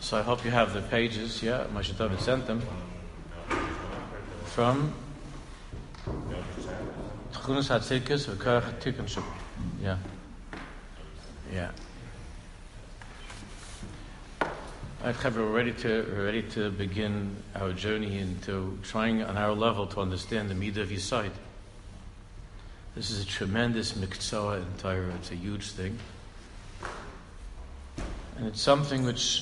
So I hope you have the pages. Yeah, Moshe David sent them from Tchunas HaTzidkus v'Korach HaTikun. Yeah. All right, Chaver, we're ready to begin our journey into trying on our level to understand the Midah of Yesod. This is a tremendous miktzah in Torah. It's a huge thing. And it's something which,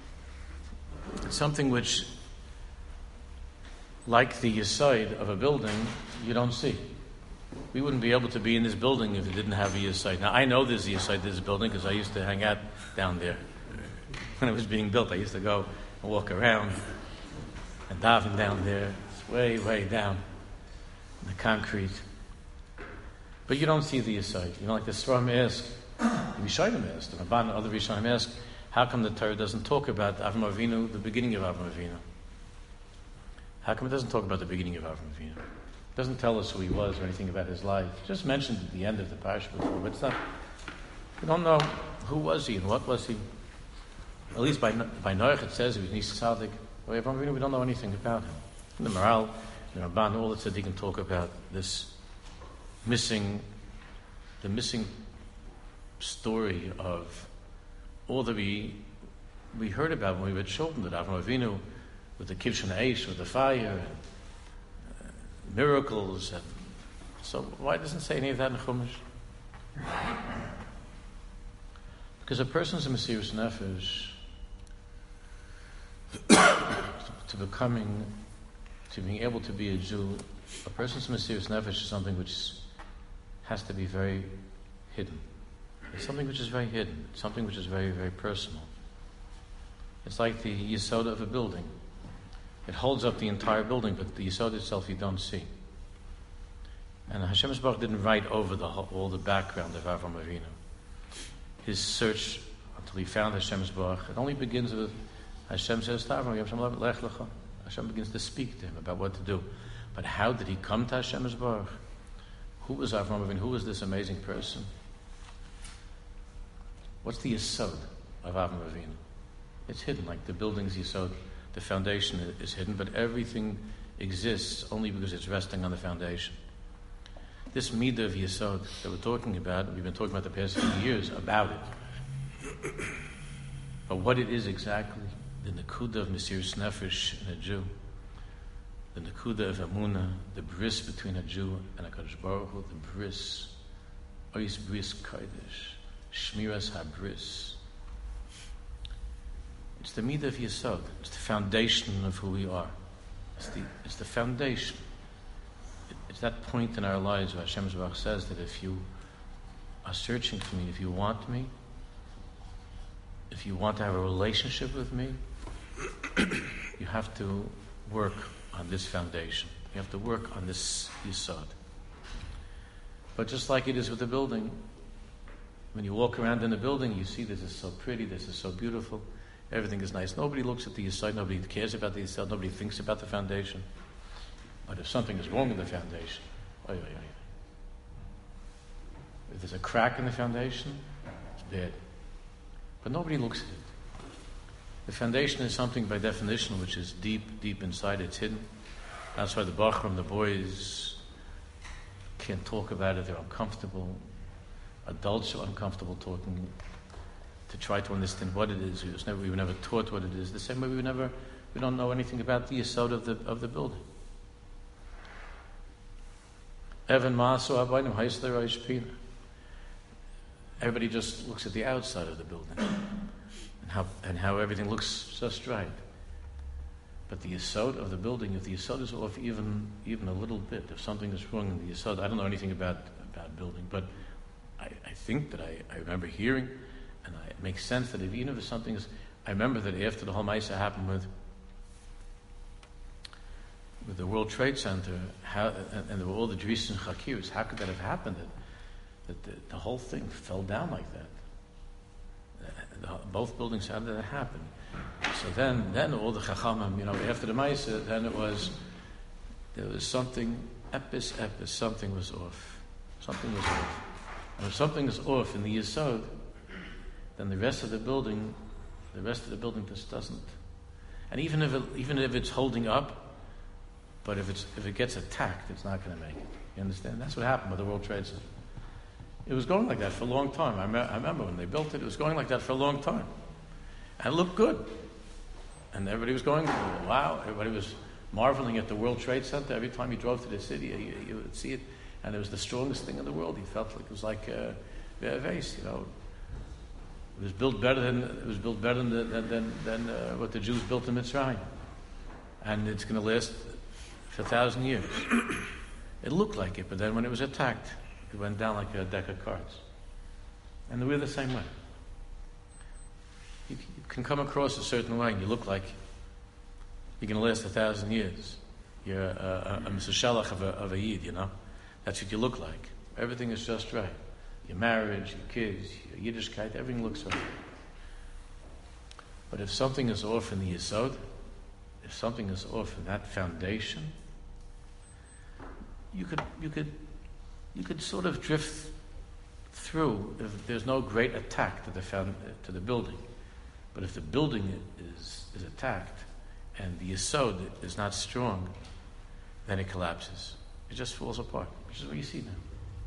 like the Yesod of a building, you don't see. We wouldn't be able to be in this building if it didn't have a Yesod. Now, I know there's a Yesod to this building because I used to hang out down there. When it was being built, I used to go and walk around and daven down there. It's way, way down in the concrete. But you don't see the Yesod. You know, like the Sfarim ask, the Rishonim asked, the Ramban and other Rishonim ask, how come the Torah doesn't talk about Avram Avinu, the beginning of Avram Avinu? How come it doesn't talk about the beginning of Avram Avinu? It doesn't tell us who he was or anything about his life. It just mentioned at the end of the parasha before, but it's not. We don't know who was he and what was he. At least by Noach it says he was Nis Tzaddik. By Avram Avinu we don't know anything about him. In the Maral, the Ramban, all the Tzaddikim talk about this missing story of all that we heard about when we were children, that Avram Avinu with the Kivshan Eish, with the fire, and miracles, and so why doesn't it say any of that in Chumash? Because a person's a Mesiras Nefesh to being able to be a Jew, a person's Mesiras Nefesh is something which has to be very hidden. It's something which is very hidden. It's something which is very, very personal. It's like the Yesod of a building. It holds up the entire building, but the Yesod itself you don't see. And Hashem Yisbarach didn't write over all the background of Avram Avinu. His search until he found Hashem Yisbarach, it only begins with Hashem says to Avram, Hashem begins to speak to him about what to do. But how did he come to Hashem Yisbarach? Who was Avram Avinu? Who was this amazing person? What's the Yesod of Avram Avinu? It's hidden, like the building's Yesod. The foundation is hidden, but everything exists only because it's resting on the foundation. This Midah of Yesod that we're talking about, we've been talking about the past few years about it. But what it is exactly, the Nekuda of Mesiras Nefesh in a Jew, the Nekuda of Emunah, the bris between a Jew and a Kadosh Baruch Hu, the bris, Ois bris kodesh, Shmiras HaBris. It's the Midah of Yesod. It's the foundation of who we are. It's the foundation. It's that point in our lives where Hashem Yisbarach says that if you are searching for me, if you want me, if you want to have a relationship with me, you have to work on this foundation. You have to work on this Yesod. But just like it is with the building, when you walk around in the building, you see this is so pretty, this is so beautiful. Everything is nice. Nobody looks at the Yesod. Nobody cares about the Yesod. Nobody thinks about the foundation. But if something is wrong in the foundation, if there's a crack in the foundation, it's bad. But nobody looks at it. The foundation is something by definition which is deep, deep inside. It's hidden. That's why the Bachram, the boys, can't talk about it. They're uncomfortable. Adults are uncomfortable talking to try to understand what it is. We were never taught what it is. The same way we don't know anything about the Yesod of the building. Evan Maso Abayim Haisler Reish. Everybody just looks at the outside of the building and how everything looks just right. But the Yesod of the building, if the Yesod is off even a little bit, if something is wrong in the Yesod, I don't know anything about building, but I think that I remember hearing, and it makes sense that even if something is, I remember that after the whole Maisa happened with the World Trade Center, and there were all the Dris and Chakirs, how could that have happened? That the whole thing fell down like that. Both buildings, how did that happen? So then all the Chachamim, after the Maisa, then there was something, something was off. Something was off. And if something is off in the Yesod, then the rest of the building The rest of the building just doesn't. And even if it's holding up, but if it gets attacked, it's not going to make it. You understand? That's what happened with the World Trade Center. It was going like that for a long time. I remember when they built it, it was going like that for a long time. And it looked good. And everybody was going, wow. Everybody was marveling at the World Trade Center. Every time you drove to the city, you would see it. And it was the strongest thing in the world. He felt like it was like a vase, It was built better than what the Jews built in Mitzrayim. And it's going to last for 1,000 years. It looked like it, but then when it was attacked, it went down like a deck of cards. And we're the same way. You can come across a certain way and you look like you're going to last 1,000 years. You're a Mr. Shalach of a Yid, That's what you look like. Everything is just right. Your marriage, your kids, your Yiddishkeit, everything looks right. But if something is off in the Yesod, if something is off in that foundation, you could sort of drift through if there's no great attack to the building. But if the building is attacked and the Yesod is not strong, then it collapses. It just falls apart, which is what you see now.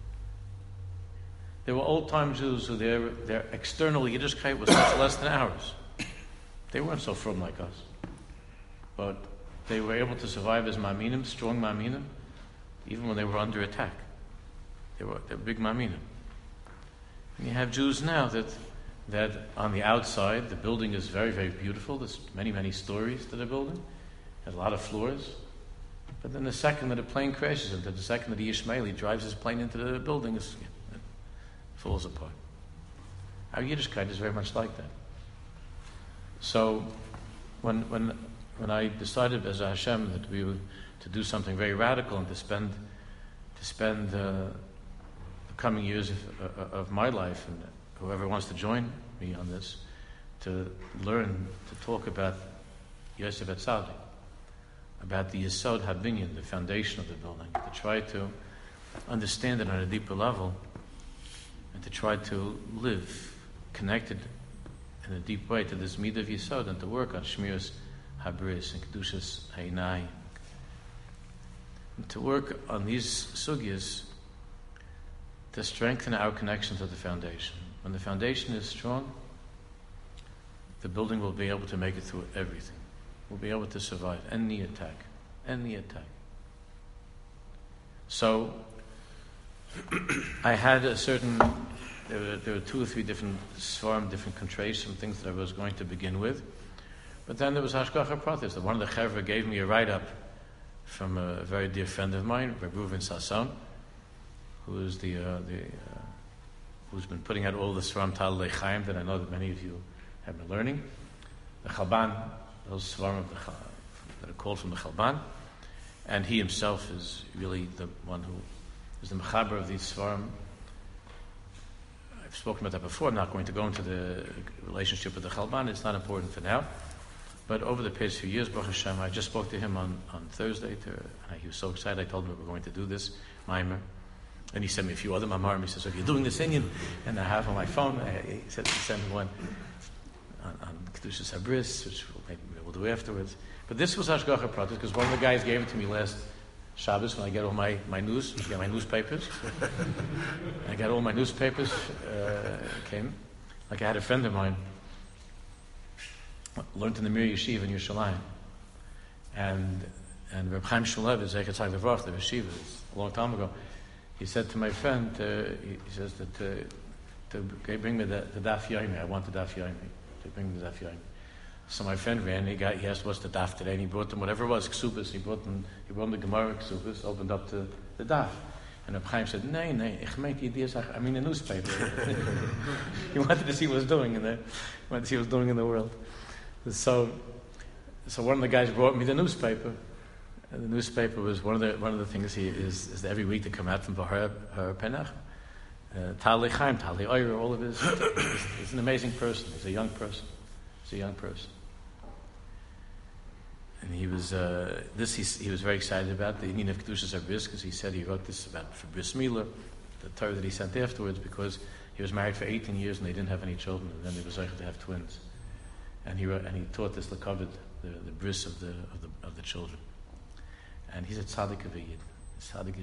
There were old-time Jews who their external Yiddishkeit was much less than ours. They weren't so frum like us. But they were able to survive as Ma'aminim, strong Ma'aminim, even when they were under attack. They were big Ma'aminim. And you have Jews now that on the outside, the building is very, very beautiful. There's many, many stories to the building. It has a lot of floors. But then the second that a plane crashes into, the second that the Ishmaeli drives his plane into the building, it falls apart. Our Yiddishkeit is very much like that. So when I decided as a Hashem that we were to do something very radical and to spend the coming years of my life, and whoever wants to join me on this, to learn to talk about Yosef Atzadik, about the Yesod HaBinyan, the foundation of the building, to try to understand it on a deeper level, and to try to live connected in a deep way to this Midah of Yesod, and to work on Shmiras HaBris and Kedushas Ha'inai, and to work on these sugyas to strengthen our connection to the foundation. When the foundation is strong, the building will be able to make it through everything. We'll be able to survive any attack. So, I had there were 2 or 3 different svarim, different contrasts, some things that I was going to begin with. But then there was Hashgacha Pratis. One of the Chevra gave me a write-up from a very dear friend of mine, Reb Reuven Sasson, who is who's been putting out all the svarim Talei Chaim that I know that many of you have been learning. The Chalban, those svarim that are called from the Chalban, and he himself is really the one who is the mechaber of these svarim. I've spoken about that before. I'm not going to go into the relationship with the Chalban. It's not important for now. But over the past few years, Baruch Hashem, I just spoke to him on Thursday. He was so excited. I told him we were going to do this Maimer. And he sent me a few other Mamarim. He says, "If you're doing this Indian," and I have on my phone, he said he sent me one on Kedushas HaBris, which we'll do afterwards. But this was Hashgacha Pratis, because one of the guys gave it to me last Shabbos when I get all my news, I get my newspapers. I got all my newspapers, came. Like I had a friend of mine, learned in the Mir Yeshiva in Yerushalayim. And Reb Chaim Shmulev, Zecher Tzaddik Levrach, the Yeshiva, a long time ago, he said to my friend, he says that to bring me the Daf Yomi. I want the Daf Yomi. To bring me the Daf Yomi. So my friend ran, he asked what's the Daf today, and he brought them whatever it was, Ksubas. He brought them the Gemara Ksubas, opened up the Daf. And Reb Chaim said, "Nee, ich meinte I mean the newspaper." He wanted to see what he was doing in the world. So one of the guys brought me the newspaper. And the newspaper was one of the things is every week to come out from Bahar Penach. Talei Chaim, Talei Oyer, all of his. He's an amazing person. He's a young person. And he was he was very excited about the Indian of Kedushas HaBris, because he said he wrote this about for Bris Milah, the Torah that he sent afterwards, because he was married for 18 years and they didn't have any children, and then they were able to have twins. and he taught this lekavod, the bris of the children. And he's a tzaddik of a yid,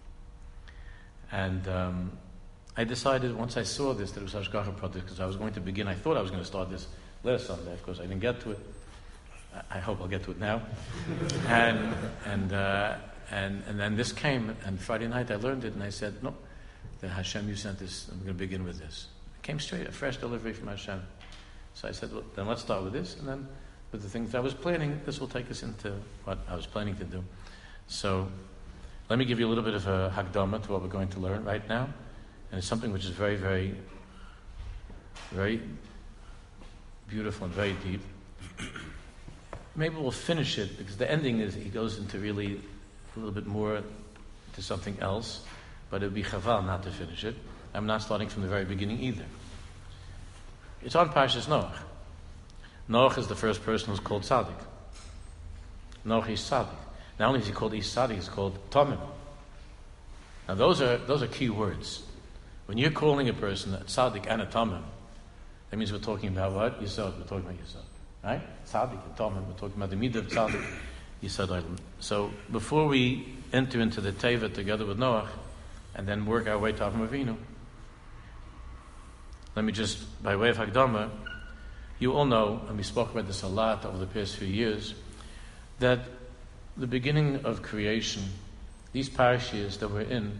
And I decided once I saw this that it was Hashgacha Pratis, because I was going to begin. I thought I was going to start this last Sunday. Of course, I didn't get to it. I hope I'll get to it now. and then this came, and Friday night I learned it, and I said, no, the Hashem, you sent this. I'm going to begin with this. It came straight, a fresh delivery from Hashem. So I said, well, then let's start with this, and then with the things I was planning, this will take us into what I was planning to do. So let me give you a little bit of a hakdama to what we're going to learn right now. And it's something which is very, very, very beautiful and very deep. Maybe we'll finish it, because the ending is, he goes into really a little bit more to something else, but it would be chaval not to finish it. I'm not starting from the very beginning either. It's on Parshas Noach. Noach is the first person who's called tzaddik. Noach is tzaddik. Not only is he called Tzaddik, he's called Tomim. Now those are key words. When you're calling a person a tzaddik and a Tomim, that means we're talking about what? Yisod. We're talking about Yisod. Right? Tzaddik and Tomim. We're talking about the midah of tzaddik, Yisod Olam. So before we enter into the Teva together with Noach, and then work our way to Avram Avinu, let me just, by way of Hakdama, you all know, and we spoke about this a lot over the past few years, that the beginning of creation, these parashas that we're in,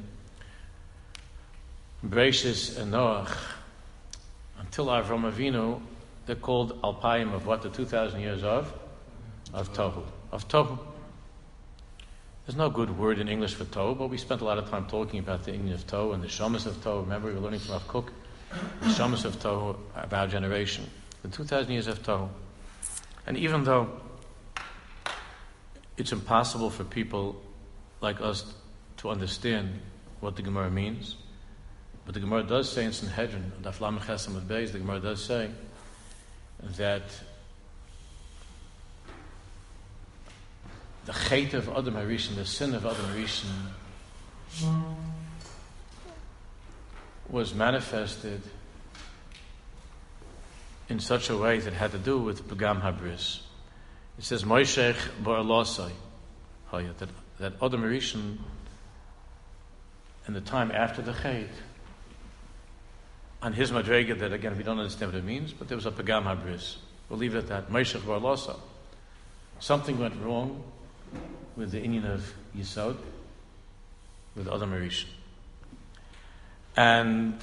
Bereshis and Noach, until Avram Avinu, they're called Alpayim of what? The 2,000 years of Tohu. Of Tohu. There's no good word in English for Tohu, but we spent a lot of time talking about the Inyan of Tohu and the Shamas of Tohu. Remember, we were learning from Rav Kook, the Shamas of Tohu of our generation. The 2,000 years of Tohu. And even though it's impossible for people like us to understand what the Gemara means, but the Gemara does say in Sanhedrin, Daf Lamed Ches Amud Beis, the Gemara does say that the chet of Adam HaRishon, the sin of Adam HaRishon, was manifested in such a way that had to do with Pagam HaBris. It says, Moishech Ba'alosai, that Adam HaRishon, in the time after the chet, on his madrega, that again we don't understand what it means, but there was a Pagam HaBris. We'll leave it at that. Moishech Ba'alosai. Something went wrong with the Inyan of Yisod, with Adam HaRishon. And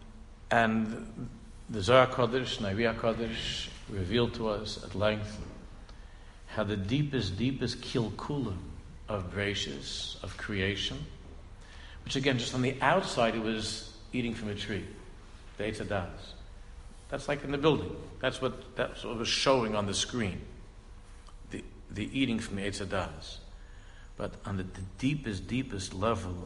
the Zohar Kodesh, Navi HaKodesh, revealed to us at length how the deepest kilkula of Bereshis, of creation, which again, just on the outside, it was eating from a tree, the Eitz Hadas. That's like in the building. That's what was showing on the screen, the eating from the Eitz Hadas. But on the deepest level,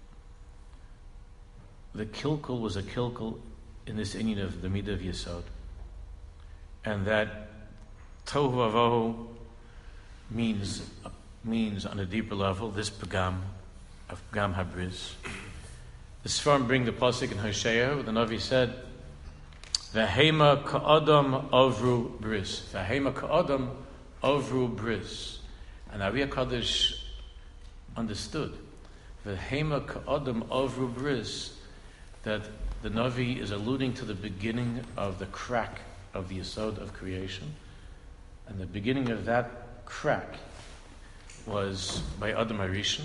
the kilkul was a kilkul in this inyan of the midah of Yisod. And that tohu vavohu means on a deeper level, this Pagam of Pagam HaBris. The Sfarim bring the pasuk in Hosea, where the Navi said, V'hema ka'adam avru bris. V'hema ka'adam avru bris. And Navi HaKadosh understood V'hema ka'adam avru bris, that the Navi is alluding to the beginning of the crack of the Yisod of creation. And the beginning of that crack was by Adam HaRishon.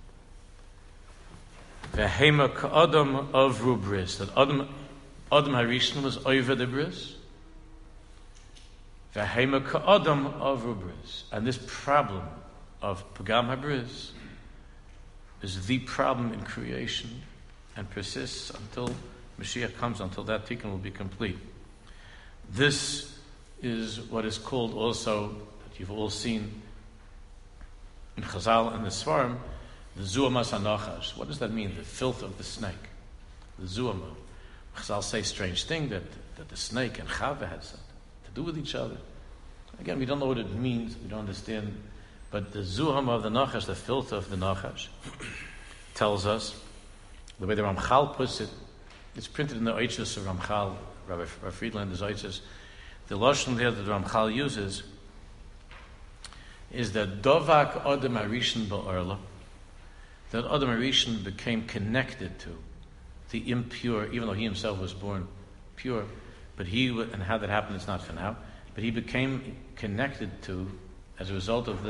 V'hema ka'adam avru bris, that Adam HaRishon was over the bris. V'hema ka'adam avru bris. And this problem of Pagam HaBris is the problem in creation and persists until Mashiach comes, until that tikkun will be complete. This is what is called also, that you've all seen in Chazal and the Svarim, the Zuamas HaNachash. What does that mean? The filth of the snake. The Zuama. Chazal say strange thing, that the snake and Chava has to do with each other. Again, we don't know what it means, we don't understand, but the Zuama of the Nachash, the filth of the Nachash, tells us, the way the Ramchal puts it, it's printed in the Oiches of Ramchal, Rabbi Friedland, his Oiches, the lashon there that Ramchal uses is that Dovak Adam Arishan Ba'orla, that Adam Arishan became connected to the impure, even though he himself was born pure, but and how that happened is not for now, but he became connected to, as a result of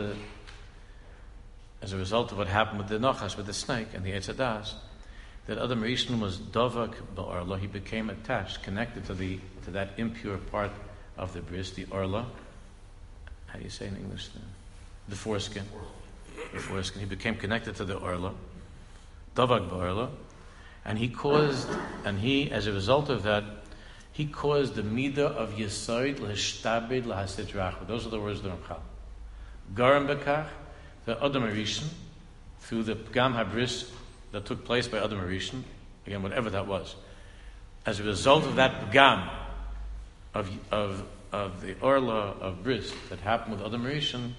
what happened with the Nochash, with the snake and the Eitz Hadas, that Adam Rishon was Dovak Ba'orla, he became attached, connected to that impure part of the bris, the Orla. How do you say in English? The foreskin. The foreskin. He became connected to the Orla, Dovak Ba'orla, and as a result of that, he caused the midah of Yesoid l'hishtabed l'hasit rachu. Those are the words of the Ramchal. Garam bekach, the Adam Rishon, through the Pgam HaBris that took place by Adam Rishon, again, whatever that was, as a result of that Pgam of the Orla of Bris that happened with Adam Rishon,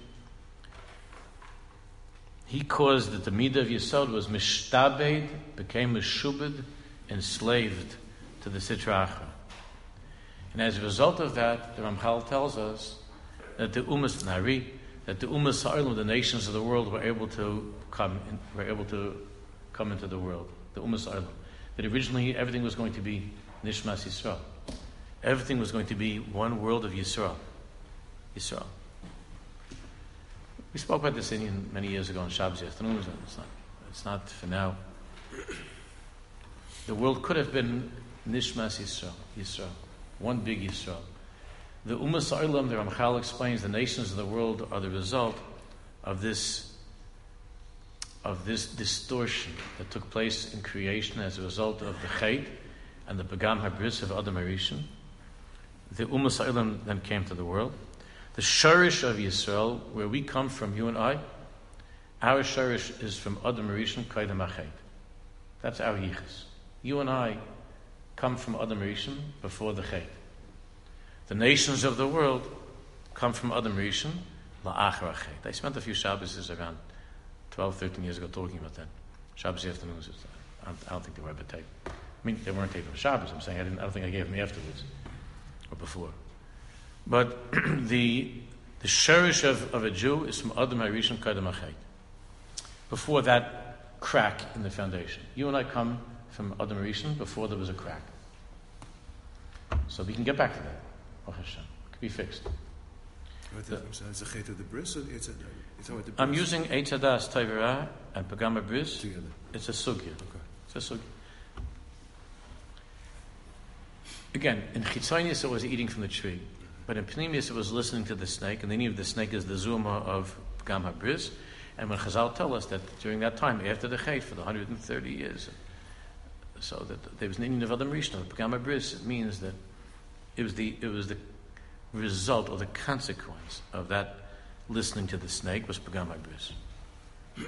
he caused that the midah of Yesod was mishtabed, became meshubed, enslaved to the Sitra Achra. And as a result of that, the Ramchal tells us that the Umas Nari, that the Umas Ha'olam, the nations of the world, were able to come into the world. The Umas Ha'olam. That originally everything was going to be Nishmas Yisrael. Everything was going to be one world of Yisrael. Yisrael. We spoke about this Indian many years ago on Shabbos afternoons. It's not for now. The world could have been Nishmas Yisrael. One big Yisrael. The Umas Ha'olam, the Ramchal explains, the nations of the world are the result of this distortion that took place in creation as a result of the Chet and the Pgam HaBris of Adam Rishon. The Umas Ha'olam then came to the world. The Shorish of Yisrael, where we come from, you and I, our Shorish is from Adam Rishon Kaidem HaChet. That's our Yichus. You and I come from Adam Rishon before the Chet. The nations of the world come from Adam Rishon la'achar Chet. I spent a few Shabbos around 12, 13 years ago talking about that. Shabbos afternoons. I don't think they were ever taped. I mean, they weren't taped for Shabbos. I'm saying I don't think I gave them afterwards or before. But the sherish of a Jew is from Adam Rishon Kaidem HaChet. Before that crack in the foundation. You and I come from Adam Rishon before there was a crack. So we can get back to that. It could be fixed. I'm using Eitz Hadas, Tavera, and Pgam HaBris together. It's a sugya. Okay. It's a sugya. Again, in Chitzonius it was eating from the tree, but in Pnimius it was listening to the snake, and the name of the snake is the Zuma of Pgam HaBris. And when Chazal tell us that during that time, after the Chet, for the 130 years, so that there was an Indian of Adam Rishon, of Pgam HaBris, it means that it was the result or the consequence of that listening to the snake was Pgam HaBris.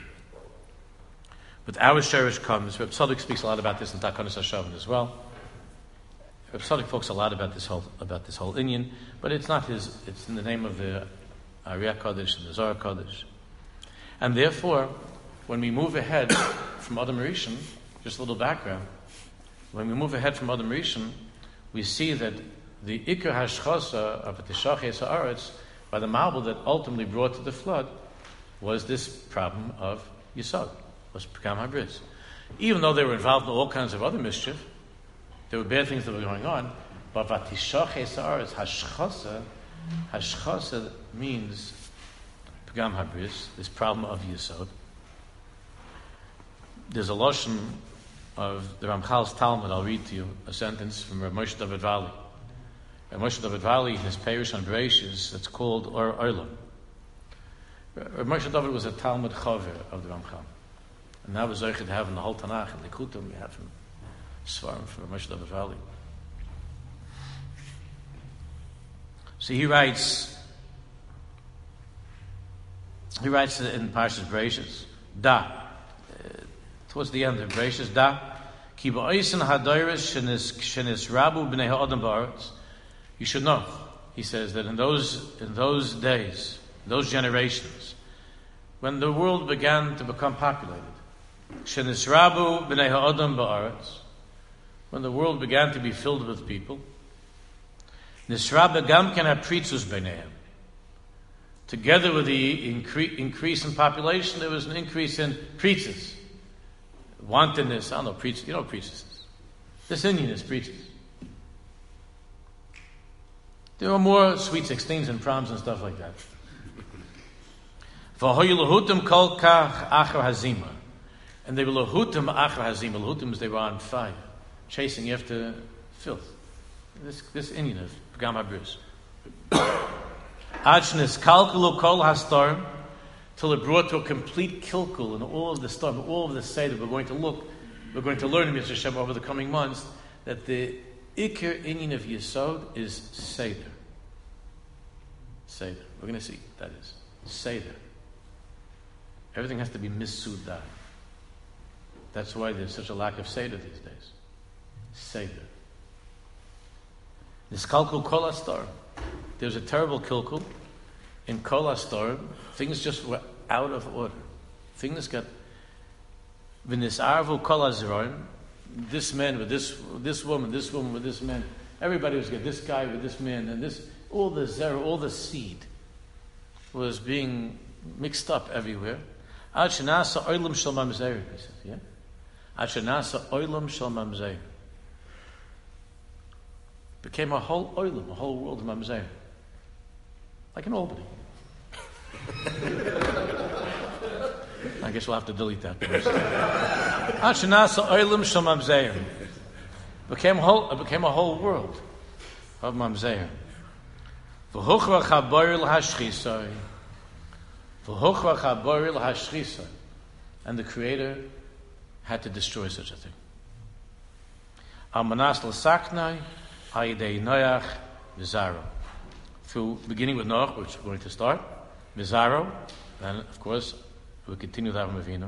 But our Sherish comes, Reb Tzadok speaks a lot about this in Takanos HaShavim as well. Reb Tzadok talks a lot about this whole Indian, but it's not his, it's in the name of the Ariyah Kodesh and the Zohar Kodesh. And therefore, when we move ahead from Adam Rishon, just a little background, when we move ahead from Adam Rishon, we see that the Ikar Hashchasa of Tishach Ha'aretz, by the Mabul that ultimately brought to the flood, was this problem of Yisod, was Pgam HaBris. Even though they were involved in all kinds of other mischief, there were bad things that were going on, but Tishach Ha'aretz, Hashchasa means Pgam HaBris, this problem of Yisod. There's a lashon of the Ramchal's Talmud. I'll read to you a sentence from Rav Moshe David Vali. Rav Moshe David Vali, in his Perush on Bereishis, that's called Or Olam. Rav Moshe David was a Talmud Chaver of the Ramchal. And now we're Zoche to have in the whole Tanakh, and the Kutum, we have him Svarim for Rav Moshe David Vali. So he writes in Parshas Bereishis, towards the end of Bereishis, ki ba'osin hadayris shenis rabu b'nei ha'adam ba'aretz. You should know, he says, that in those days, those generations, when the world began to become populated, shenis rabu b'nei ha'adam ba'aretz, when the world began to be filled with people, Nisraba gam ken apritzus b'neihem. Together with the increase in population, there was an increase in preachers. Wantonness, I don't know, preachers, you know what preachers is. This Indian is preachers. There were more sweet 16s and proms and stuff like that. And they were lahutim achar hazima. Lahutim is they were on fire, chasing after filth. This Indian of Pagam HaBrus. Achnes kalkulu kol hastorm, till it brought to a complete kilkul in all of the storm, all of the Seder. We're going to learn in Yisrael Hashem over the coming months that the Ikir Indian of Yesod is Seder. Seder. We're going to see what that is. Seder. Everything has to be misudah. That's why there's such a lack of Seder these days. Seder. Niskalkul kol hastorm. There's a terrible kilkul in Kol HaStorm. Things just were out of order. Things got v'nisarvu Kol HaZroim. This man with this woman with this man. Everybody was getting this guy with this man, and this all the zera, all the seed was being mixed up everywhere. Ad shenasa oilam shel mamzer. He says, yeah. Ad shenasa oilam shel mamzer. Became a whole oilam, a whole world of mamzer. Like in Albany. I guess we'll have to delete that. Became a whole world of mamzer. And the Creator had to destroy such a thing. Through beginning with Noach, which we're going to start, Mizaro, then of course we'll continue with Avram Avinu.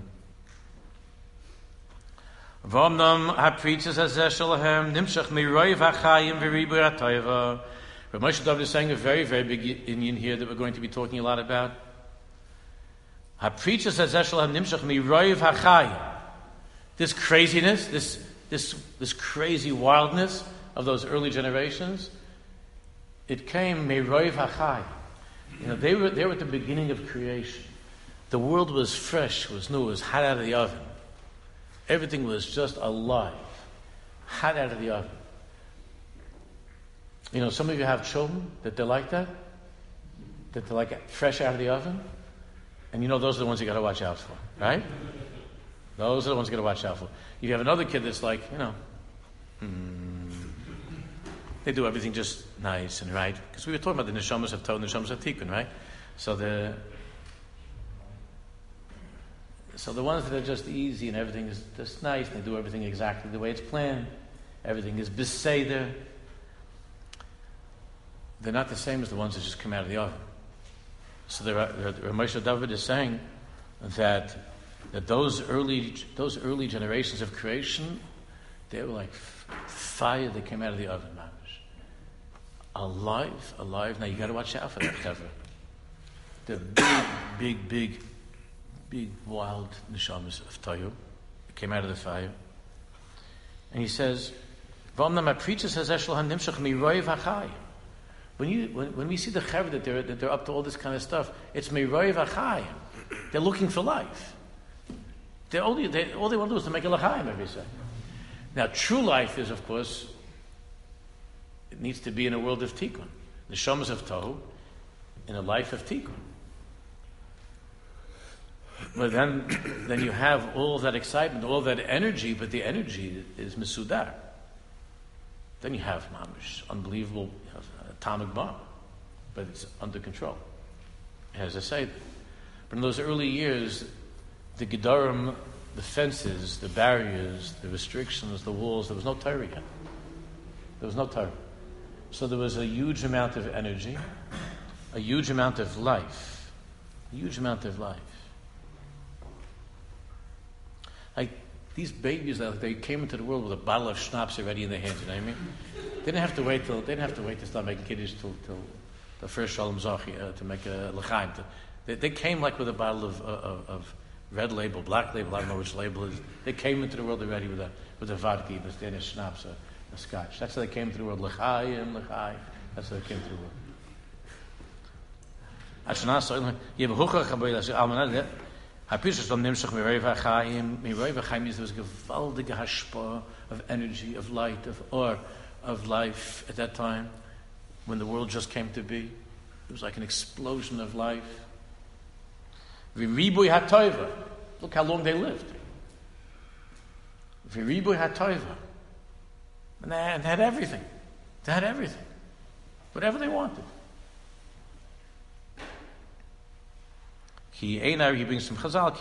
V'omnam ha-preachers hazeh shalahem nimshach miroiv ha'chayim v'ribur ha'toiva. Rav Moshe David is saying a very, very big Indian here that we're going to be talking a lot about. Ha-preachers hazeh shalahem nimshach miroiv ha'chayim. This craziness, this crazy wildness of those early generations, it came Meroiv HaChai. They were at the beginning of creation. The world was fresh, was new, was hot out of the oven. Everything was just alive, hot out of the oven. Some of you have children that they're like that they're like fresh out of the oven, and those are the ones you got to watch out for, right? Those are the ones you got to watch out for. If you have another kid that's like, they do everything just nice and right. Because we were talking about the neshamas of Tov and neshamas of Tikkun, right? So the ones that are just easy and everything is just nice, and they do everything exactly the way it's planned, everything is beseder, they're not the same as the ones that just come out of the oven. So Moshe David is saying that those early generations of creation, they were like fire that came out of the oven, man. Alive. Now you got to watch out for that cover. The big, wild neshamas of Tayu came out of the fire, and he says, "V'amnam ha-preacher says Eshel hanimshach miroiv ha'chai." When we see the chaver that they're up to all this kind of stuff, it's miroiv ha'chai. They're looking for life. All they want to do is to make a l'chaim every second. Now, true life is, of course, it needs to be in a world of tikkun. The shamas of Tohu, in a life of tikkun. But then you have all that excitement, all that energy, but the energy is misudar. Then you have mamish, unbelievable atomic bomb, but it's under control. As I say, but in those early years, the gedarim, the fences, the barriers, the restrictions, the walls, there was no Torah yet. There was no Torah. So there was a huge amount of energy, a huge amount of life. Like these babies, they came into the world with a bottle of schnapps already in their hands. You know what I mean? They didn't have to wait to start making kiddush till the first Shalom Zachi to make a l'chaim. They came like with a bottle of red label, black label. I don't know which label it is. They came into the world already with a vodka, a Danish schnapps, a scotch. That's how they came into the world. L'chaim, That's how it came through. Hapishes from Nimshach Mireva Chaim. Mireva Chaim means there was a gewaltige hashpah of energy, of light, of or, of life at that time when the world just came to be. It was like an explosion of life. V'ribuy hatoiva. Look how long they lived. V'ribuy hatoiva. And they had everything. They had everything. Whatever they wanted. He brings from Chazal,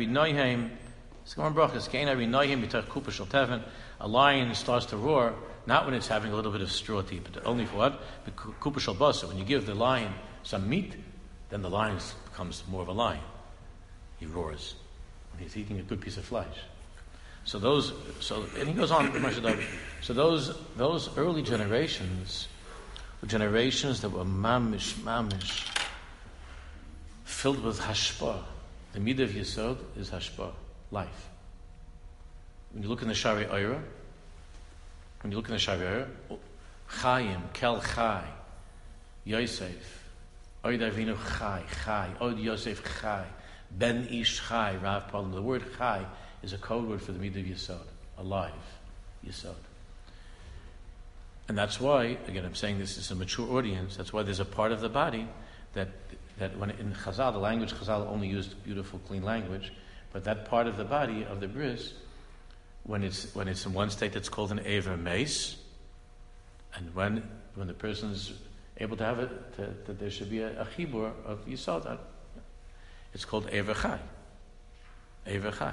a lion starts to roar, not when it's having a little bit of straw to eat, but only for what? When you give the lion some meat, then the lion becomes more of a lion. He roars when he's eating a good piece of flesh. And he goes on, so those early generations were generations that were mamish, filled with hashpah. The midah of Yesod is hashpah, life. When you look in the Shari Oira, Chaim, Kel Chai, Yosef, Oid Avinu Chai, Oid Yosef Chai, Ben Ish Chai, Rav Paul. The word Chai is a code word for the midah of Yesod, alive, Yesod. And that's why, again, I'm saying this is a mature audience, that's why there's a part of the body that when in Chazal, the language Chazal only used beautiful, clean language, but that part of the body of the bris, when it's in one state, it's called an Ever Mace, and when the person is able to have it, that there should be a chibur of Yisod, it's called Ever Chai. Ever Chai.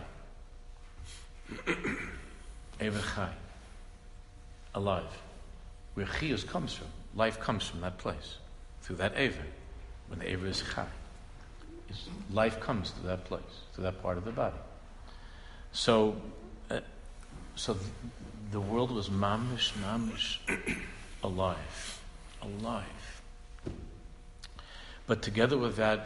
Ever Chai. Alive. Where Chiyus comes from. Life comes from that place. Through that Ever. When the Ever is Chai. Life comes to that place. To that part of the body. So the world was mamish, alive. But together with that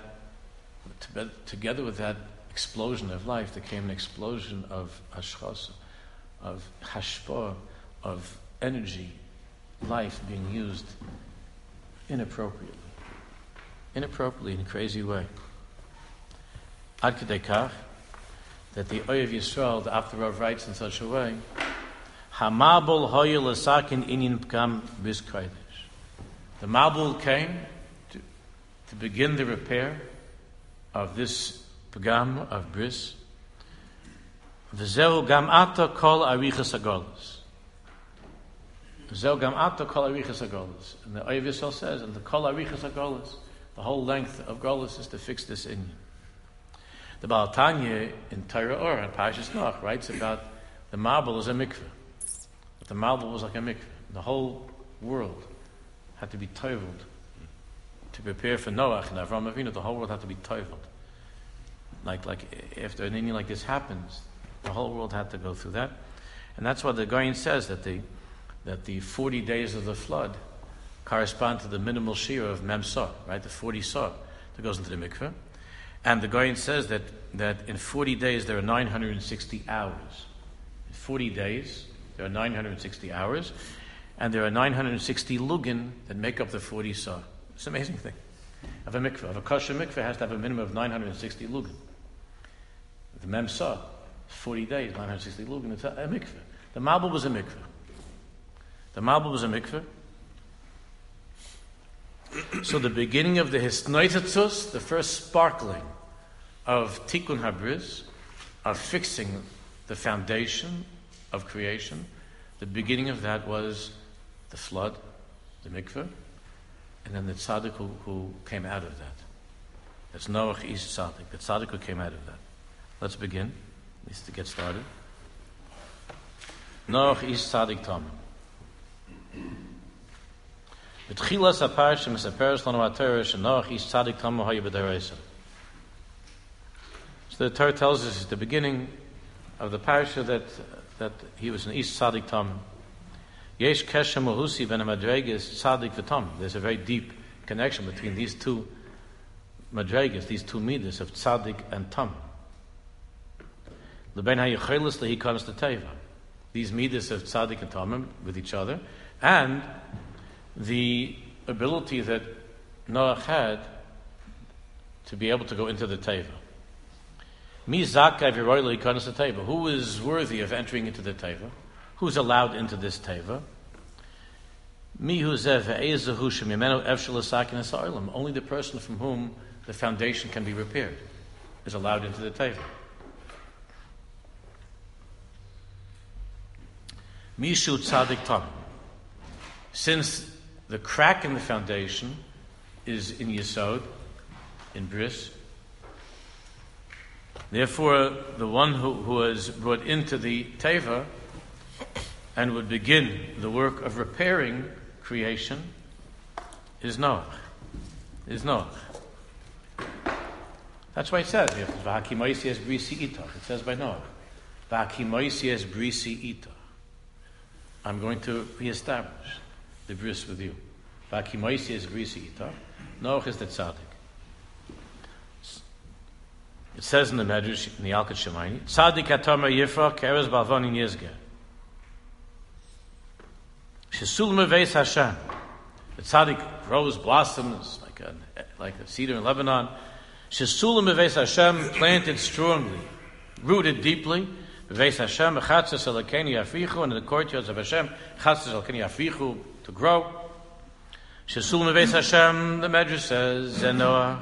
explosion of life, there came an explosion of hashchasa, of hashpah, of energy, life being used inappropriately in a crazy way. Ad kedei kach, that the Oyev Yisrael, the After Rav writes in such a way, Hamabul hoye l'sakin inyan pgam bis kodesh. The Mabul came to begin the repair of this pgam of bris. V'zeu gam ata kol arichas agolos. V'zeu gam ata kol arichas agolos. And the Oyev Yisrael says, and the kol arichas agolos, the whole length of Golos is to fix this inyan. The Baal Tanya in Torah Or and Parashas Noach writes about the marble as a mikveh. That the marble was like a mikveh. The whole world had to be toivled to prepare for Noach and Avraham Avinu. The whole world had to be toivled. Like after an inyan like this happens, the whole world had to go through that, and that's why the Goyen says that the 40 days of the flood correspond to the minimal shira of Mem Sar, right? The 40 Sar that goes into the mikveh. And the Goyen says that in 40 days there are 960 hours. In 40 days there are 960 hours, and there are 960 lugin that make up the 40 sah. It's an amazing thing. Of a mikveh, of a kosher mikveh has to have a minimum of 960 lugin. The mem sah, 40 days, 960 lugin. It's a mikveh. The Mabul was a mikveh. So the beginning of the Hisnoitetzus, the first sparkling of Tikkun HaBris, of fixing the foundation of creation, the beginning of that was the flood, the mikveh, and then the tzaddik who came out of that. That's Noach is tzaddik, the tzaddik who came out of that. Let's begin. Needs to get started. Noach is tzaddik tamim. B'tchilas ha'parsha mesaperes lanu ha'torah sheNoach is tzaddik tamim haya b'daraisa. So the Torah tells us at the beginning of the parsha that he was an Ish Tzaddik Tamim. Yesh Keshem Mahusi ben Madregas Tzaddik v'Tamim. There's a very deep connection between these two Madregas, these two midas of Tzaddik and Tamim. L'bein ha'yechelis lehikanas l'teva. These midas of Tzaddik and Tamim with each other, and the ability that Noach had to be able to go into the teva. Mi zakai v'roy leikanos the teva. Who is worthy of entering into the teva? Who's allowed into this teva? Mi hu zev ve'ezahu shemimenu efshel l'sakin ha'sa'olam. Only the person from whom the foundation can be repaired is allowed into the teva. Mishu tzadik tam. Since the crack in the foundation is in Yesod, in Bris, therefore the one who is brought into the teva and would begin the work of repairing creation is Noach. That's why it says, V'hakimoisies brisi itach. It says by Noach, V'hakimoisies brisi itach. I'm going to reestablish the bris with you. V'hakimoisies brisi itach. Noach is the tzaddik. It says in the Medrash, in the Yalkut Shemaini, tzaddik hatomer yifra keres balvonin yizgeh. Shesul meveis Hashem. The tzaddik grows, blossoms like a cedar in Lebanon. Shesul meveis Hashem, planted strongly, rooted deeply. Meveis Hashem, chatzas elokeni yafichu, and in the courtyards of Hashem, chatzas elokeni yafichu, to grow. Shesul meveis Hashem, the Medrash says, Zenoach.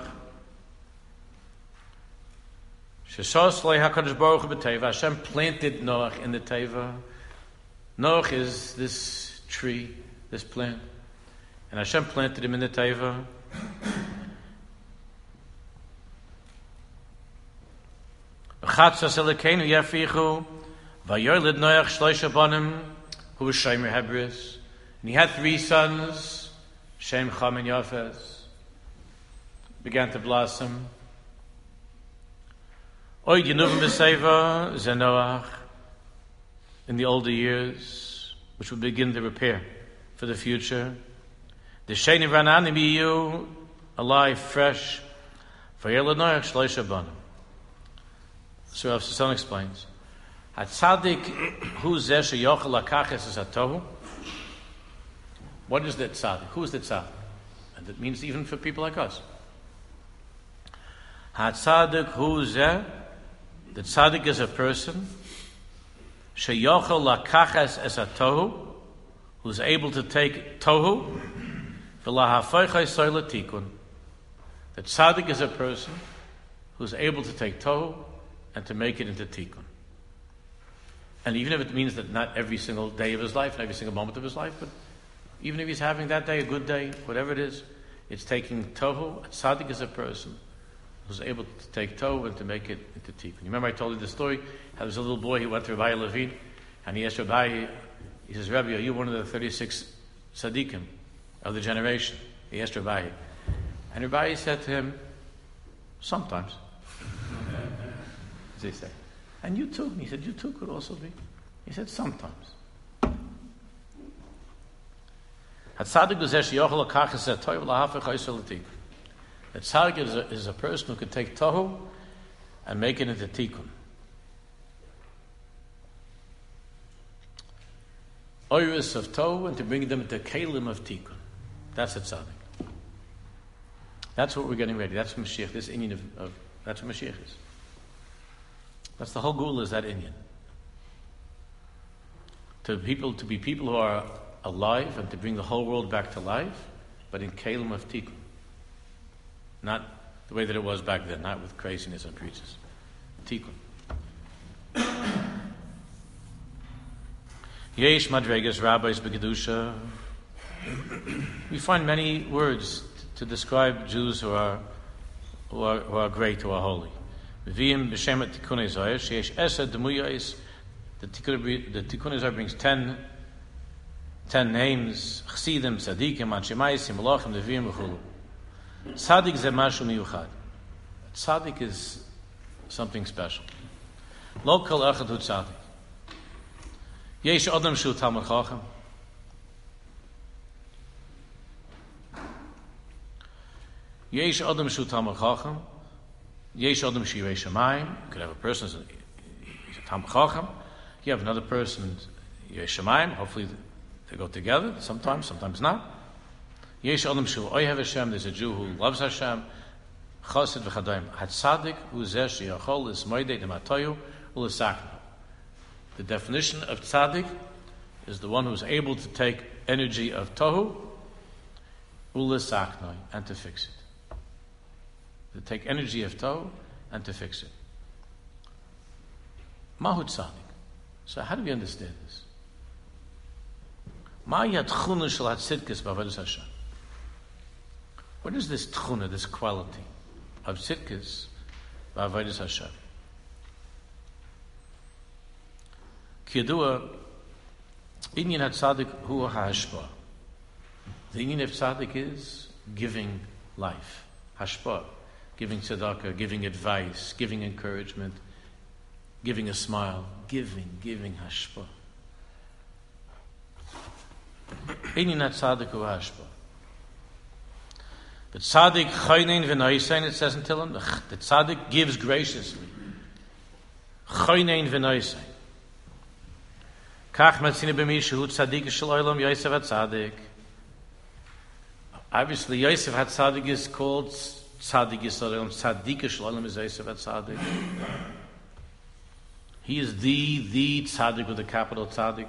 Sheshos lei HaKadosh Baruch Hu b'teva. Hashem planted Noach in the teva. Noach is this tree, this plant, and Hashem planted him in the teva. V'chatzas elokeinu yafichu v'yolid Noach shloisha banim hu Shemer Hebris, and he had 3 sons, Shem, Cham, and Yafes. Began to blossom. Oid Yenuvim b'Seiva Zenoach, in the older years, which would begin the repair for the future. The Sheni V'Ananim Yiyu, alive, fresh. V'yelad Noach Shloisha Banim. So Rav Sasson explains, HaTzadik hu zeh sheyochel lakaches es hatohu. What is that tzaddik? Who is the tzaddik? And that means even for people like us. HaTzadik hu zeh. The tzaddik is a person sheyochel lakaches es hatohu, who's able to take tohu v'lahafaychay soy l'tikun. The tzaddik is a person who's able to take tohu and to make it into tikkun. And even if it means that not every single day of his life, not every single moment of his life, but even if he's having that day, a good day, whatever it is, it's taking tohu. A tzaddik is a person who's able to take tohu and to make it into tikkun. You remember I told you the story? How there was a little boy, he went to Rabbi Levine, and he asked Rabbi, he says, Rabbi, are you one of the 36 tzaddikim of the generation? He asked Rabbi. And Rabbi said to him, sometimes. As they say. And you too? He said, you too could also be. He said, sometimes. The tzaddik is a person who can take tohu and make it into tikkun. Oiris of tohu, and to bring them into kalim of tikkun. That's a tzaddik. That's what we're getting ready. That's Mashiach. This inyan of that's what Mashiach is. That's the whole gula, is that inyan. To be people who are alive and to bring the whole world back to life, but in kalim of tikkun. Not the way that it was back then, not with craziness and preachers. Tikkun. Yesh madregas rabbis begedusha. We find many words to describe Jews who are great, who are holy. V'vim b'shemet tikkunei zohar sheyesh esed demuyos. The Tikkunei Zohar brings 10 names: Chsidim, Tzadikim, Anshe Ma'asim, Malachim, Neviim, v'chulu. Tzadik ze mashu miyuchad. Tzadik is something special. Lo kol echad hu tzadik. Yesh adam shu talmid chacham. Yesh adam shu talmid chacham. Yesh adam shu yirei shamayim. You could have a person he's a talmid chacham. You have another person, yirei shamayim. Hopefully they go together. Sometimes not. Yesh Adam Shu Oyev Hashem, there's a Jew who loves Hashem, Chassid v'chadayim. Hatzadik hu zeh sheyachol l'smoidei dematoyu u'l'sakna. The definition of tzaddik is the one who's able to take energy of tohu u'l'sakna and to fix it. To take energy of tohu and to fix it. Mahu tzaddik. So how do we understand this? Ma yad tchuna shel hatzidkes b'avodas Hashem. What is this tchuna, this quality of tzidkes b'avodas Hashem? Kiyadua, inyan hatzadik hu hashpa. The inyan of tzaddik is giving life, hashpa, giving tzedakah, giving advice, giving encouragement, giving a smile, giving hashpa. Inyan hatzadik hu hashpa. The tzaddik chaynein v'noisein, it says in Tehillim, the tzaddik gives graciously. Chaynein v'noisein. Kach matzina b'mi shehu tzaddik shel olam Yosef HaTzadik. Obviously, Yosef HaTzadik is called tzaddik shel olam. Tzaddik shel olam is Yosef HaTzadik. He is the tzaddik with a capital tzaddik.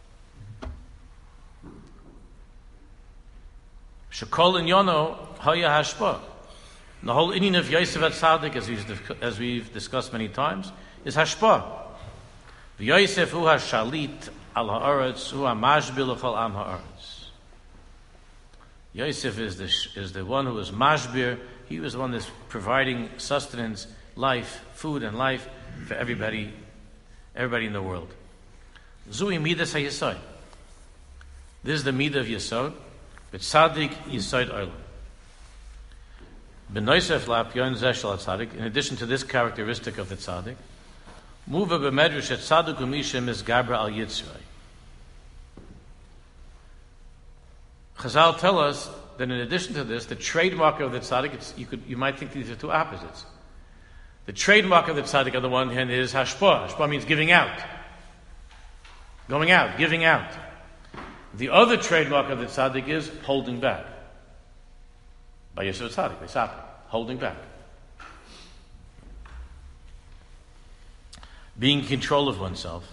Shekol in Yono haya hashpa. The whole inyan of Yosef HaTzadik, as we've discussed many times, is hashpa. V'Yosef hu hashalit al haaretz hu hamashbil l'chol am haaretz. Yosef is the one who is mashbir. He was the one that's providing sustenance, life, food, and life for everybody in the world. Zui midas hayesod. This is the midah of Yesod. But tzaddik yesod olam. B'noisef la'apyon zeh shel tzaddik. In addition to this characteristic of the tzaddik, muva b'medrash et tzaddik u'misha misgabra al yitzray. Chazal tell us that in addition to this, the trademark of the tzaddik, you might think these are two opposites. The trademark of the tzaddik on the one hand is hashpa. Hashpa means giving out. Going out, giving out. The other trademark of the tzaddik is holding back. By Yosef tzaddik, by Sapir, holding back. Being in control of oneself.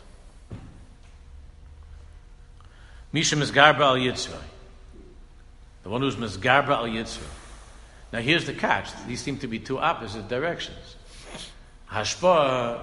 Misha Mizgarba al Yitzray. The one who's Mizgarba al Yitzray. Now here's the catch. These seem to be two opposite directions. Hashpa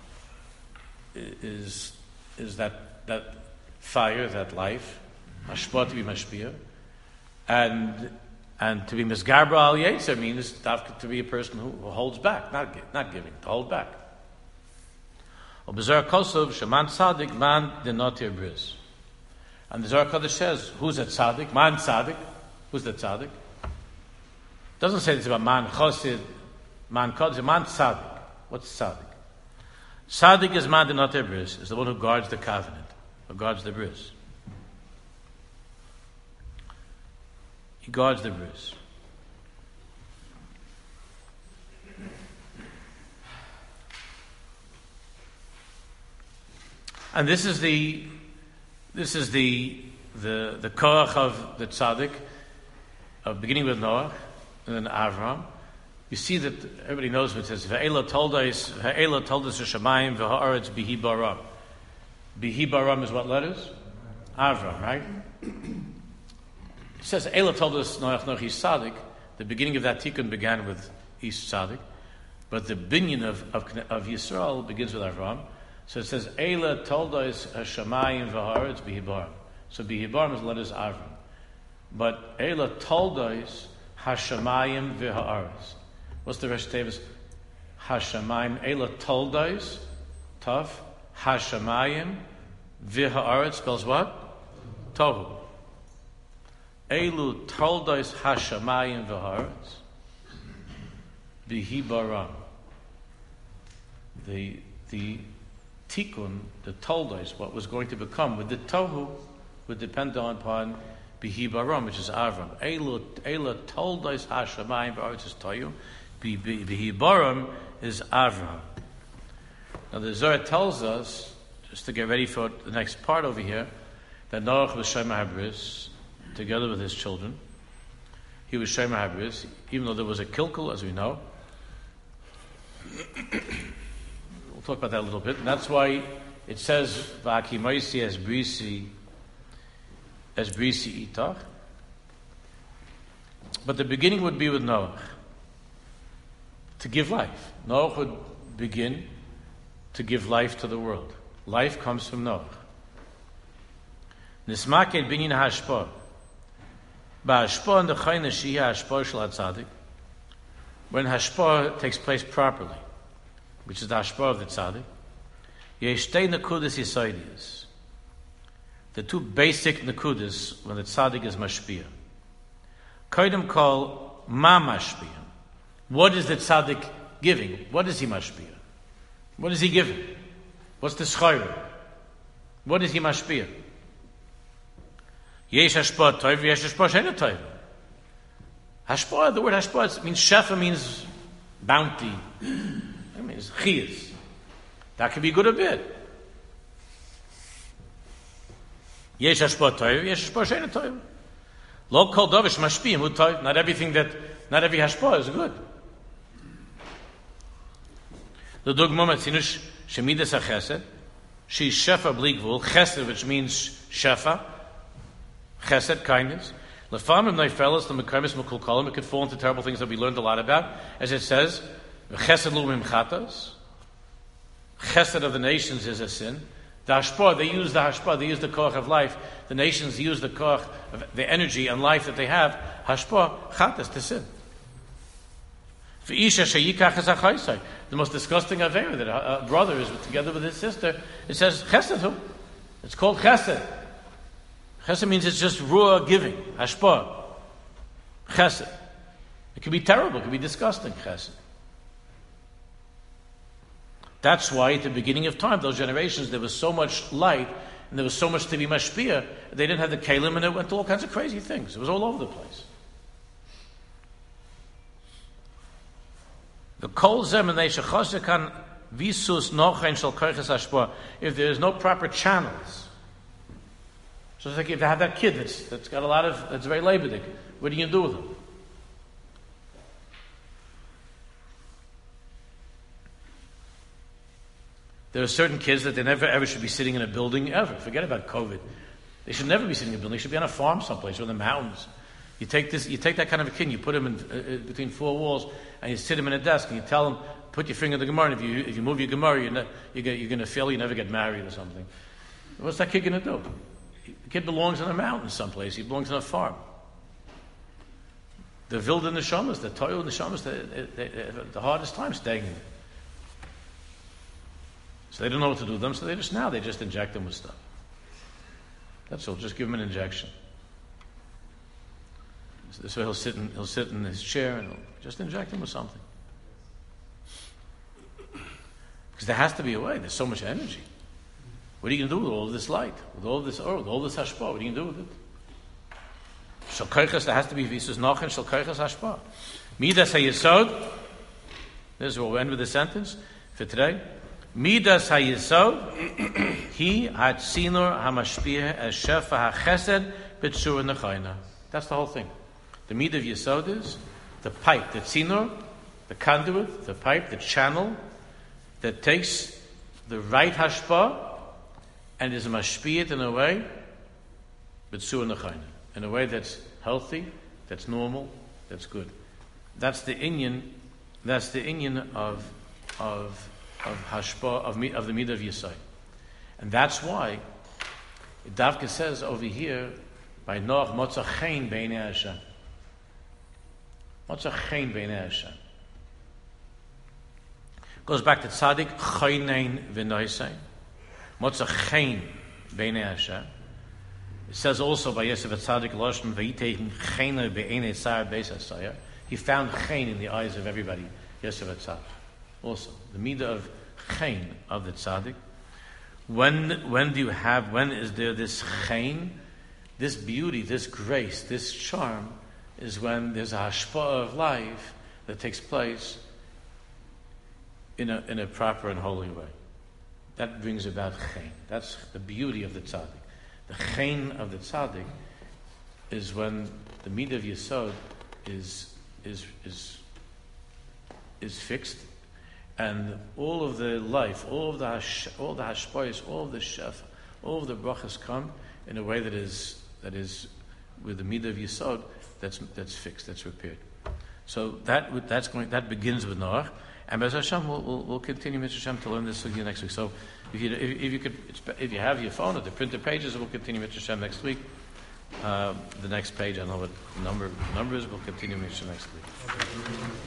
is that fire, that life. Hashpa to be mashpia. And to be Mizgarba al Yetzer means to be a person who holds back, not giving, to hold back. Obizar Kosov, Shaman Tzadik, Man Denotir Bris. And the Zohar Kodesh says, who's that tzaddik? Man tzaddik. Who's that tzaddik? It doesn't say it's about man chosid, man kodesh, man tzaddik. What's tzaddik? Tzaddik is man denoter bris, is the one who guards the covenant, who guards the bris. He guards the bris. And this is the koach of the tzaddik, of beginning with Noach and then Avram. You see that everybody knows what it says. Ve'ela told us Hashemayim v'ha'aretz bihi baram. Bihi baram is what letters? Avram, right? It says Ela told us Noach is tzaddik. The beginning of that tikkun began with Ish tzaddik, but the binyan of Yisrael begins with Avram. So it says, Eila told us Hashemayim v'haaretz b'hibarim. So b'hibarim is letters Avram. But Eila told us Hashemayim v'haaretz. What's the rest of Hashemayim? Eila told us, tough, Hashemayim v'haaretz spells what? Tohu. Elu told us Hashemayim v'haaretz b'hibarim. The tikkun, the toldos, what was going to become with the tohu, would depend upon bihi baram, which is Avram. Ela toldos hashamayim ba'aretz is tohu. Bihi baram is Avram. Now the Zohar tells us, just to get ready for the next part over here, that Noach was Shema Habris, together with his children, He was Shomer HaBris, even though there was a kilkel, as we know. We'll talk about that a little bit. And that's why it says, V'akimaisi as brisi itach. But the beginning would be with Noach, to give life. Noach would begin to give life to the world. Life comes from Noach. Nismaket binyan hashpah. Ba'ashpah and the chayna shihah hashpah shel hatzadik. When hashpah takes place properly, which is the hashpah of the tzaddik, yesh shtei nekudas yisaidiyos. The two basic nekudas when the tzaddik is mashpiyah. Koydem kol ma mashpiyah. What is the tzaddik giving? What is he mashpiyah? What is he giving? What's the schayra? What is he mashpiyah? Yesh hashpah toiv, yesh hashpah sheina toiv. Hashpah, the word hashpah means shefa, means bounty. It means chiyas. That can be good or bad. Yesh hashpah toiv, yesh hashpah sheina toiv. Lo kol dovish mashpiyim hu toiv. Not every hashpah is good. The dogma matzinush shemidas hachesed, she shefa bli gvul, chesed, which means shefa, chesed, kindness. Lefamim neifelas, the mekaymis mekul kolim, it could fall into terrible things that we learned a lot about, as it says, chesed lumim chatas, chesed of the nations is a sin. The hashpah, they use the hashpah, they use the koch of life. The nations use the koch of the energy and life that they have. Hashpah, chatas, to sin. The most disgusting affair that a brother is together with his sister, it says chesed. It's called chesed. Chesed means it's just raw giving. Hashpah. Chesed. It can be terrible. It can be disgusting. Chesed. That's why at the beginning of time, those generations, there was so much light and there was so much to be mashpiyah. They didn't have the kalim and it went to all kinds of crazy things. It was all over the place. The kol zemenei shechosekan visus nochen shel koiches hashpah. If there is no proper channels, so it's like if you have that kid that's got that's very labodik, what are you going to do with him? There are certain kids that they never ever should be sitting in a building ever. Forget about COVID. They should never be sitting in a building. They should be on a farm someplace or in the mountains. You take that kind of a kid, you put him in between four walls, and you sit him in a desk, and you tell him, put your finger in the Gemara, and if you move your Gemara, you're going to fail, you never get married or something. What's that kid going to do? The kid belongs in a mountain someplace. He belongs in a farm. The Vilda Neshamas, the Toyo Neshamas, the hardest time staying there. So they don't know what to do with them, so they just inject them with stuff. That's all. Just give him an injection. So he'll sit in his chair and he'll just inject him with something. Because there has to be a way. There's so much energy. What are you going to do with all of this light? With all of this earth? With all this hashpah? What are you going to do with it? Shal koiches, there has to be visus nochen, shal koiches hashpah. Midas hayesod. This is where we'll end with the sentence for today. Midas hayesod. He had sinor hamashpiyah as shefa hachesed b'tzur nechayna. That's the whole thing. The midah of Yesod is the pipe, the tzínor, the conduit, the pipe, the channel that takes the right hashpah and is mashpiyat in a way, b'tzur nechayna, in a way that's healthy, that's normal, that's good. That's the inyan. That's the inyan of hashpah of the midah of Yesod, and that's why Davka says over here by Noach motza chen b'nei Hashem. Motza chen b'nei Hashem. Goes back to tzaddik chaynein v'noisein. Motza chen b'nei Hashem. It says also by Yosef tzaddik loshen v'yitein chayne b'nei tzar beis hasayar. He found chen in the eyes of everybody. Yosef tzaddik. Also the midah of chen of the tzaddik. When is there this chen? This beauty, this grace, this charm is when there's a hashpah of life that takes place in a proper and holy way. That brings about chen. That's the beauty of the tzaddik. The chen of the tzaddik is when the midah of Yesod is fixed, and all of the life, all the hashpayos, all of the shef, all of the brachas come in a way that is with the midah of yisod that's fixed, that's repaired. So that begins with Noach, and Be'ez Hashem we'll continue, Mr. Hashem, to learn this sugya next week. So if you have your phone or the printed pages, we'll continue, Mr. Hashem, next week. The next page, I don't know what number is. We'll continue, Mr. Hashem, next week.